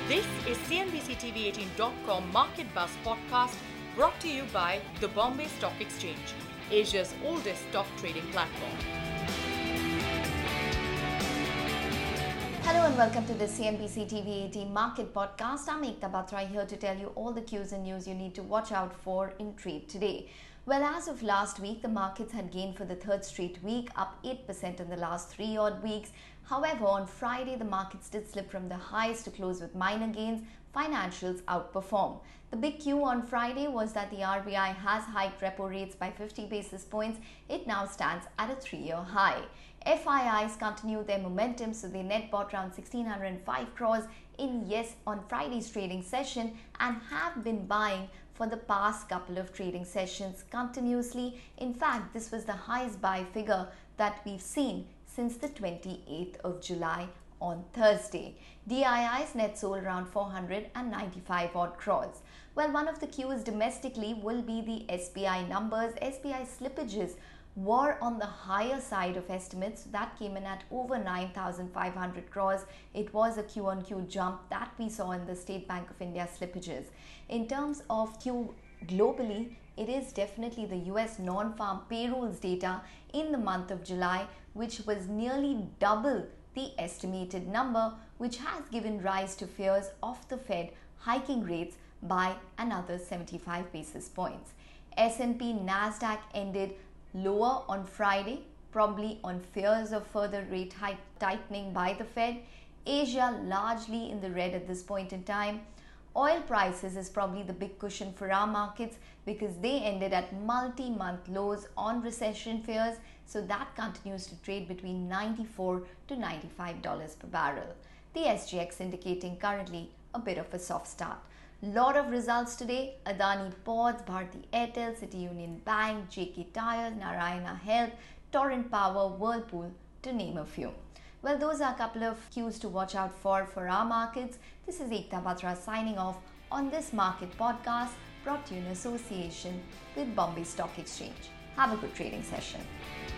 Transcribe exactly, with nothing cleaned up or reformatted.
This is C N B C T V eighteen dot com Market Buzz podcast brought to you by the Bombay Stock Exchange, Asia's oldest stock trading platform. Hello and welcome to the C N B C T V eighteen Market Podcast. I'm Ekta Batra here to tell you all the cues and news you need to watch out for in trade today. Well, as of last week, the markets had gained for the third straight week, up eight percent in the last three odd weeks. However, on Friday, the markets did slip from the highs to close with minor gains. Financials outperformed. The big cue on Friday was that the R B I has hiked repo rates by fifty basis points. It now stands at a three-year high. F I Is continue their momentum, so they net bought around one thousand six hundred five crores in yes on Friday's trading session and have been buying for the past couple of trading sessions continuously. In fact, this was the highest buy figure that we've seen since the twenty-eighth of July on Thursday. D I Is net sold around four hundred ninety-five odd crores. Well, one of the cues domestically will be the S B I numbers. S B I slippages were on the higher side of estimates. That came in at over nine thousand five hundred crores. It was a Q on Q jump that we saw in the State Bank of India slippages. In terms of Q globally, it is definitely the U S non-farm payrolls data in the month of July, which was nearly double the estimated number, which has given rise to fears of the Fed hiking rates by another seventy-five basis points. S and P Nasdaq ended lower on Friday, probably on fears of further rate hike tightening by the Fed. Asia largely in the red at this point in time. Oil prices is probably the big cushion for our markets because they ended at multi-month lows on recession fears, so that continues to trade between ninety-four to ninety-five dollars per barrel. The S G X indicating currently a bit of a soft start. Lot of results today: Adani Ports, Bharti Airtel, City Union Bank, J K Tyre, Narayana Health, Torrent Power, Whirlpool, to name a few. Well, those are a couple of cues to watch out for for our markets. This is Ekta Batra signing off on this market podcast brought to you in association with Bombay Stock Exchange. Have a good trading session.